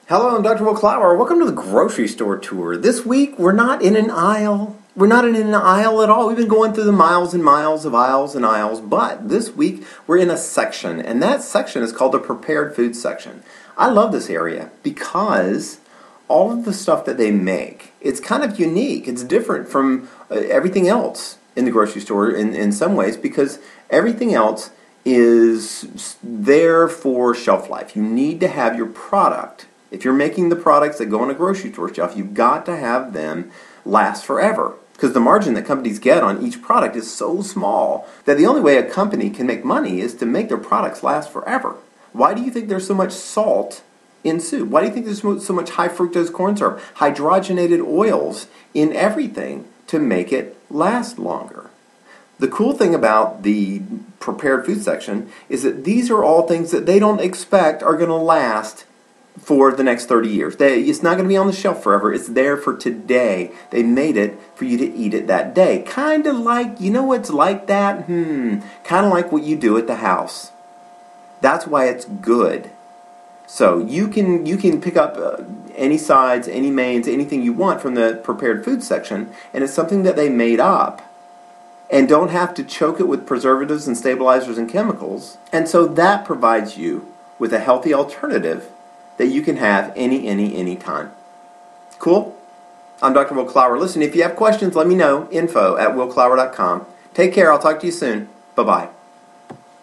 Hello, I'm Dr. Will Clower. Welcome to the grocery store tour. This week, we're not in an aisle. We're not in an aisle at all. We've been going through the miles and miles of aisles and aisles, but this week, we're in a section, and that section is called the prepared food section. I love this area because all of the stuff that they make, it's kind of unique. It's different from everything else in the grocery store in some ways because everything else is there for shelf life. You need to have your product. If you're making the products that go on a grocery store shelf, you've got to have them last forever. Because the margin that companies get on each product is so small that the only way a company can make money is to make their products last forever. Why do you think there's so much salt in soup? Why do you think there's so much high fructose corn syrup, hydrogenated oils in everything to make it last longer? The cool thing about the prepared food section is that these are all things that they don't expect are going to last for the next 30 years. It's not going to be on the shelf forever. It's there for today. They made it for you to eat it that day. Kind of like, you know what's like that? Kind of like what you do at the house. That's why it's good. So you can pick up any sides, any mains, anything you want from the prepared food section, and it's something that they made up and don't have to choke it with preservatives and stabilizers and chemicals. And so that provides you with a healthy alternative that you can have any time. Cool? I'm Dr. Will Clower. Listen, if you have questions, let me know. info@willclower.com. Take care. I'll talk to you soon. Bye-bye.